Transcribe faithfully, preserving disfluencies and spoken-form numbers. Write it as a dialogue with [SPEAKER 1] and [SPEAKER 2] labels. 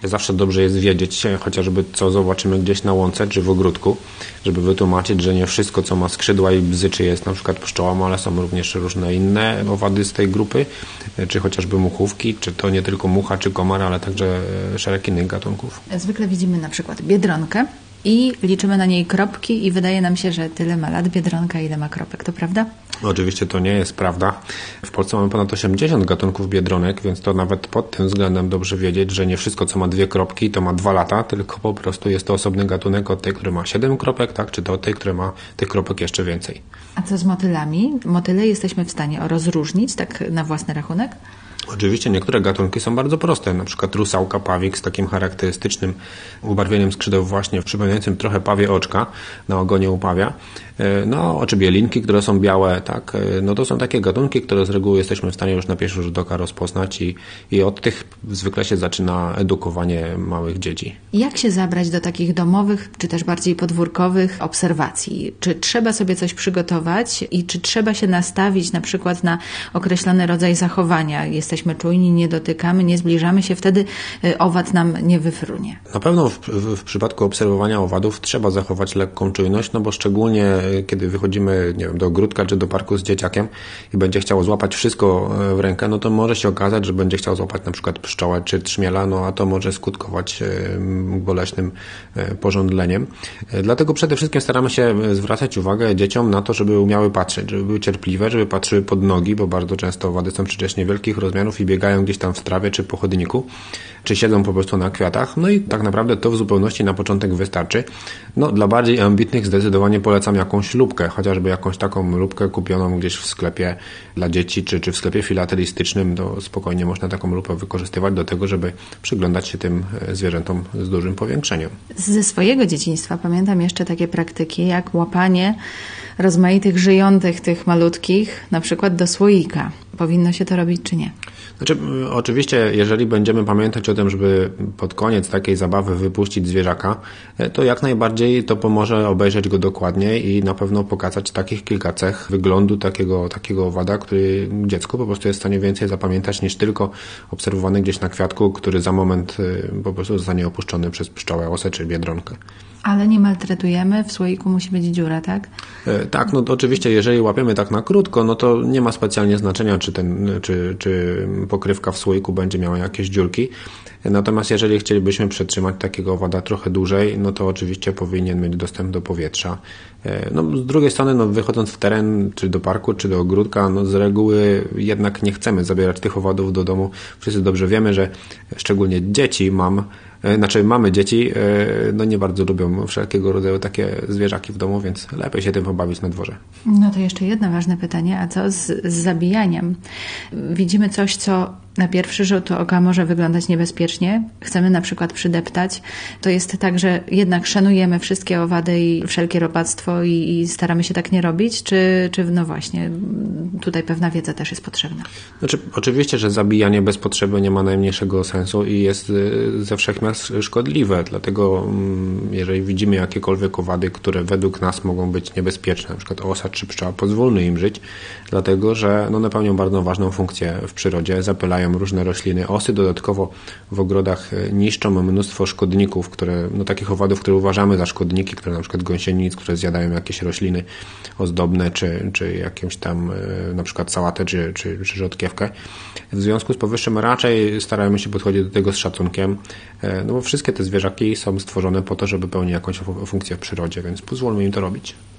[SPEAKER 1] Zawsze dobrze jest wiedzieć, chociażby co zobaczymy gdzieś na łące czy w ogródku, żeby wytłumaczyć, że nie wszystko, co ma skrzydła i bzyczy, jest na przykład pszczołą, ale są również różne inne owady z tej grupy, czy chociażby muchówki, czy to nie tylko mucha czy komar, ale także szereg innych gatunków.
[SPEAKER 2] Zwykle widzimy na przykład biedronkę i liczymy na niej kropki i wydaje nam się, że tyle ma lat biedronka, ile ma kropek. To prawda?
[SPEAKER 1] Oczywiście to nie jest prawda. W Polsce mamy ponad osiemdziesiąt gatunków biedronek, więc to nawet pod tym względem dobrze wiedzieć, że nie wszystko, co ma dwie kropki, to ma dwa lata, tylko po prostu jest to osobny gatunek od tej, który ma siedem kropek, tak, czy to od tej, który ma tych kropek jeszcze więcej.
[SPEAKER 2] A co z motylami? Motyle jesteśmy w stanie rozróżnić tak na własny rachunek?
[SPEAKER 1] Oczywiście niektóre gatunki są bardzo proste, na przykład rusałka, pawik z takim charakterystycznym ubarwieniem skrzydeł właśnie przypominającym trochę pawie oczka na ogonie u pawia. No, oczy bielinki, które są białe, tak, no to są takie gatunki, które z reguły jesteśmy w stanie już na pierwszy rzut oka rozpoznać i, i od tych zwykle się zaczyna edukowanie małych dzieci.
[SPEAKER 2] Jak się zabrać do takich domowych, czy też bardziej podwórkowych obserwacji? Czy trzeba sobie coś przygotować i czy trzeba się nastawić na przykład na określony rodzaj zachowania? Jesteśmy czujni, nie dotykamy, nie zbliżamy się, wtedy owad nam nie wyfrunie.
[SPEAKER 1] Na pewno w, w, w przypadku obserwowania owadów trzeba zachować lekką czujność, no bo szczególnie kiedy wychodzimy, nie wiem, do ogródka czy do parku z dzieciakiem i będzie chciało złapać wszystko w rękę, no to może się okazać, że będzie chciał złapać na przykład pszczołę czy trzmiela, no a to może skutkować boleśnym pożądleniem. Dlatego przede wszystkim staramy się zwracać uwagę dzieciom na to, żeby umiały patrzeć, żeby były cierpliwe, żeby patrzyły pod nogi, bo bardzo często owady są przecież niewielkich rozmiarów i biegają gdzieś tam w trawie czy po chodniku, czy siedzą po prostu na kwiatach. No i tak naprawdę to w zupełności na początek wystarczy. No dla bardziej ambitnych zdecydowanie polecam jakąś lupkę, chociażby jakąś taką lupkę kupioną gdzieś w sklepie dla dzieci, czy, czy w sklepie filatelistycznym, to spokojnie można taką lupę wykorzystywać do tego, żeby przyglądać się tym zwierzętom z dużym powiększeniem.
[SPEAKER 2] Ze swojego dzieciństwa pamiętam jeszcze takie praktyki, jak łapanie rozmaitych żyjących tych malutkich, na przykład do słoika. Powinno się to robić, czy nie?
[SPEAKER 1] Znaczy, oczywiście, jeżeli będziemy pamiętać o tym, żeby pod koniec takiej zabawy wypuścić zwierzaka, to jak najbardziej to pomoże obejrzeć go dokładniej i na pewno pokazać takich kilka cech wyglądu takiego, takiego owada, który dziecko po prostu jest w stanie więcej zapamiętać niż tylko obserwowany gdzieś na kwiatku, który za moment po prostu zostanie opuszczony przez pszczołę, osę czy biedronkę.
[SPEAKER 2] Ale nie maltretujemy, w słoiku musi być dziura, tak?
[SPEAKER 1] E, tak, no to oczywiście, jeżeli łapiemy tak na krótko, no to nie ma specjalnie znaczenia, czy, ten, czy, czy pokrywka w słoiku będzie miała jakieś dziurki. Natomiast jeżeli chcielibyśmy przetrzymać takiego owada trochę dłużej, no to oczywiście powinien mieć dostęp do powietrza. E, no, z drugiej strony, no, wychodząc w teren, czy do parku, czy do ogródka, no, z reguły jednak nie chcemy zabierać tych owadów do domu. Wszyscy dobrze wiemy, że szczególnie dzieci mam, Znaczy mamy dzieci, no nie bardzo lubią wszelkiego rodzaju takie zwierzaki w domu, więc lepiej się tym pobawić na dworze.
[SPEAKER 2] No to jeszcze jedno ważne pytanie, a co z, z zabijaniem? Widzimy coś, co na pierwszy rzut oka może wyglądać niebezpiecznie. Chcemy na przykład przydeptać. To jest tak, że jednak szanujemy wszystkie owady i wszelkie robactwo i, i staramy się tak nie robić, czy, czy no właśnie tutaj pewna wiedza też jest potrzebna?
[SPEAKER 1] Znaczy, oczywiście, że zabijanie bez potrzeby nie ma najmniejszego sensu i jest ze wszechmiar szkodliwe, dlatego jeżeli widzimy jakiekolwiek owady, które według nas mogą być niebezpieczne, na przykład osa czy pszczoła, pozwólmy im żyć, dlatego że no, one pełnią bardzo ważną funkcję w przyrodzie, zapylają różne rośliny. Osy dodatkowo w ogrodach niszczą mnóstwo szkodników, które, no, takich owadów, które uważamy za szkodniki, które na przykład gąsienic, które zjadają jakieś rośliny ozdobne, czy, czy jakąś tam na przykład sałatę, czy, czy, czy rzodkiewkę. W związku z powyższym raczej starajmy się podchodzić do tego z szacunkiem, no bo wszystkie te zwierzaki są stworzone po to, żeby pełnić jakąś funkcję w przyrodzie, więc pozwólmy im to robić.